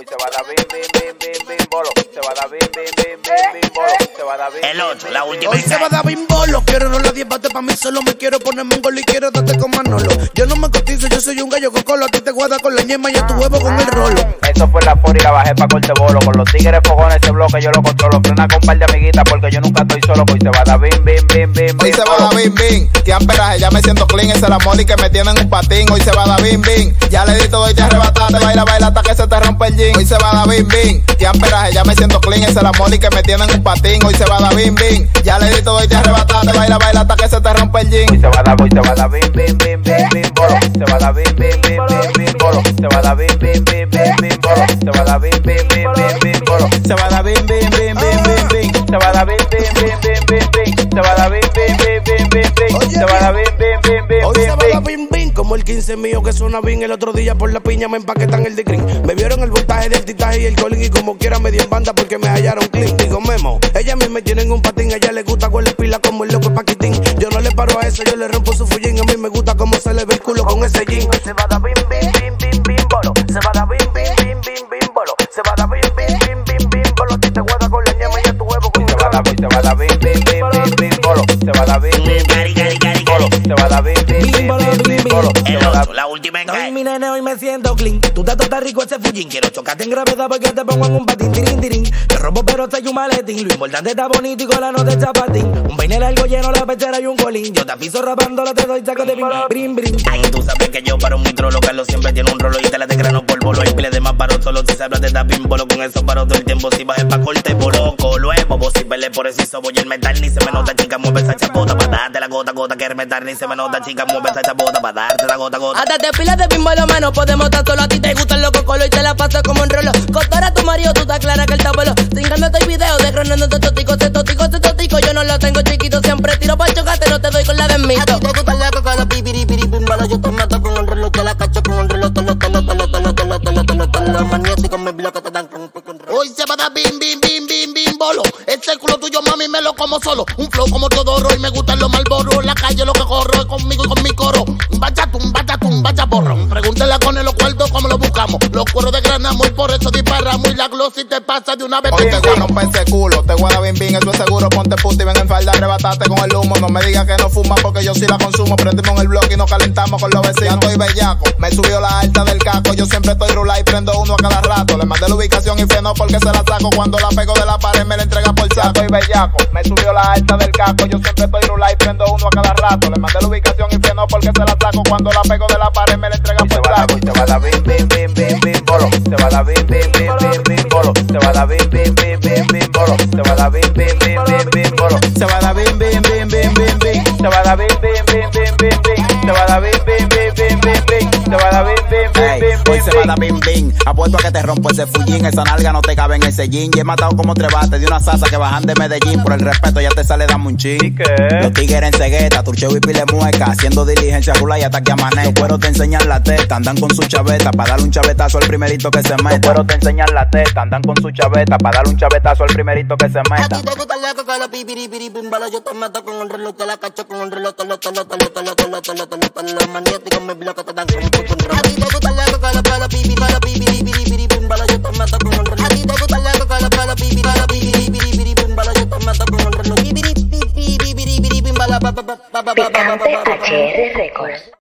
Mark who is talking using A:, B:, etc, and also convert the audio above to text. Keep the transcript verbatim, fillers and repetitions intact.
A: y se va a dar bim, bim, bim, bim, bim, bolo. Se va a dar bim, bim, bim, bim, bim, bolo. Se va a dar bim,
B: el otro, la última.
C: Hoy se va a dar bim bolo. Quiero rolar diez bates pa' mí solo. Me quiero ponerme un gol y quiero darte con Manolo. Yo no me cotizo, yo soy un gallo cocolo. A ti te guarda con la ñema y a tu huevo con el rolo.
A: Eso fue la furi y la bajé pa' corte bolo. Con los tigres fogones ese bloque yo lo controlo. Frena con un par de amiguitas porque yo nunca estoy solo. Hoy se va a dar bim, bim, bim, bim,
D: Hoy
A: bim,
D: se va a dar bim, bim. Tian peraje, ya me siento clean. Ese es el amor y que me tienen un patín. Hoy se va a dar bim, bim. Ya le di todo y te arrebataste. Baila, baila hasta que se te rompe el jean. Hoy se va a dar bim, bim. Tian peraje, ya me siento clean. Ese es el amor y que me tienen un patín. Hoy se va a dar bim, bim. Ya le di todo y te arrebataste. Baila, baila hasta que se te rompe el jean.
A: Hoy se va a dar, hoy se va a dar bim, bim, bim, bim, bim, bolo. Se va a dar bim, bim, bim, bim, bim, bolo. Se va a dar bim, bim, bim, bim, bim, bolo. Se va a dar bim, bim, bim, bim, bim, bolo.
D: Se va a dar bim, bim, bim, bim, bim, bim.
A: Se va a dar bim, bim, bim, bim, bim, bim. Se va a dar bim, bim, bim, bim, bim, bim. Se va a dar bim, bim, bim, bim,
C: Hoy se va a
A: bim,
C: dar
A: bim.
C: bim bim, como el quince mío que suena bien. El otro día por la piña me empaquetan el de green. Me vieron el voltaje del titaje y el colín. Y como quiera me di en banda porque me hallaron clean. Digo Memo, ella misma me tienen un patín. A ella le gusta con la pila como el loco Paquitín. Yo no le paro a eso, yo le rompo su fullín. A mí me gusta cómo se le ve el culo con ese jean. Hoy se va a dar bim bim bim bim bim bolo. Se va a dar bim bim bim bim bim bolo. Se va a dar bim bim bim bim bim bolo. A ti te guarda con la ñema y a tu huevo con
A: Se va a dar, hoy se va a dar bim, bim, bim, bim, bim, bolo. Se va a dar bim, bim, bim,
B: Cari, cari, cari,
A: bolo.
B: cari.
A: Se va a dar bim, bim, bim, bim, bim, bolo. Se
B: El
A: va a dar
B: otro, la última en
E: Hoy
B: cae.
E: mi nene, hoy me siento clean. Tú te estás rico ese fullín. Quiero chocarte en gravedad porque te pongo en un patín, tirín, tirín. Te robo pero soy un maletín. Lo importante está bonito y con la nota de chapatín. Un peine largo lleno, la pechera y un colín. Yo te aviso rapándola, te doy saco de bim, brim, brim.
B: Ay, tú sabes que yo para un micro local siempre tiene un rolo y te la de grano por bolo. Hay pile de más paro solo si se habla de tapín bolo. Con eso paro todo el tiempo si bajes pa' corte por loco. Luego vos si pele por eso voy el metal. Ni se me nota chica, mueve esa chapota pa' darte la gota, gota que metal. Ni se me nota chica, mueve esa chapota pa' darte la gota, gota.
F: Hasta te pilas de bimbo lo menos podemos estar solo. A ti te gusta el loco colo y te la pasas como un rolo. Contar a tu marido, tú estás clara que el tabolo. Cingándote el video, desgranándote totico, se totico, se totico. Yo no lo tengo chiquito, siempre tiro pa' chocarte, no te doy con la de mito.
G: A ti te gusta el loco con los pipiri, piri, pim, bala. Yo te mato con el reloj, te la cacho con el reloj. Tolo, tolo, tolo, tolo, tolo, tolo, tolo, tolo. Los magnéticos me bloquean, te dan con un poco en reloj. Hoy se va a dar bim, bim, bim, bim, bim, bolo. Este culo tuyo, mami, me lo como solo. Un flow como todo oro y me gustan los malboros. En la calle lo que corro es conmigo y con mi coro. Un bachatum, bachatum, bachaporro. Pregúntale con él los cuartos cómo lo buscamos. Los cueros de granamo y por eso disparamos. Y la gloss si te pasa de una vez.
D: Hoy te voy a romper ese culo, te voy a dar bim, bim, eso es seguro. Ponte puta y ven en falda, arrebatate con el humo. No me digas que no fumas porque yo sí la consumo. Prendimos en el blog y nos calentamos con los vecinos. Ya estoy bellaco, me subió la alta del caco. Yo siempre estoy rula y prendo uno a cada rato. Le mandé la ubicación y freno porque se la saco. Cuando la pego de la pared me la entrega por saco.
A: Estoy bellaco, me subió la alta del caco. Yo siempre estoy rula y prendo uno a cada rato. Le mandé la ubicación y freno porque se la saco. Cuando la pego de la pared me la entrega por saco. Se va a dar bim, bim, bim, bim, bim, bolo. Se va a dar bim, bim, bim, bim, bim, bolo. Se va a dar bim, bim, bim, bim, bim, bolo. Se va a dar bim, bim, bim, bim, bim, bolo.
D: Se va a dar bim, bim, bim, bim, bim, bim.
A: Se va a dar bim, bim, bim, bim, bim, bim. Se va a dar bim, bim, bim, bim, bim, bim. Se va a dar bim, bim, bim,
D: Ey,
A: bim,
D: hoy
A: bim,
D: se va a
A: bim.
D: dar bim, bim. Apuesto a que te rompo ese fullín. Esa nalga no te cabe en ese jean. Y he matado como tres bates de una sasa que bajan de Medellín. Por el respeto ya te sale dame un chin. Los tigres en cegueta, turcheo y pile mueca. Haciendo diligencia, rula y hasta que amanezca. Los cueros te enseñan la teta, andan con su chaveta. Pa' darle un chavetazo al primerito que se meta. Los cueros te enseñan la teta, andan con su chaveta. Pa' darle un chavetazo al primerito que se
G: A
D: meta.
G: ti te gusta el loco con los pipiri, piri, pim, bala. Yo te mato con el reloj, te la cacho con el reloj. Tolo, tolo, tolo, tolo, tolo, tolo, tolo, tolo. Los magnéticos me bloquean, te dan con un poco en reloj. A ti te gusta el loco con los con los pipiri, con los pipiri, piri, piri, pim, bala. Yo te mato con el reloj. A ti te gusta el loco con los con los pipiri, con los pipiri, piri, piri, pim, bala. Yo te mato con el reloj. Pipiri, pipiri, piri, piri, pim, bala. Pa, pa, pa, pa, pa, pa, pa, pa, pa, pa, pa, pa.
H: H R Records.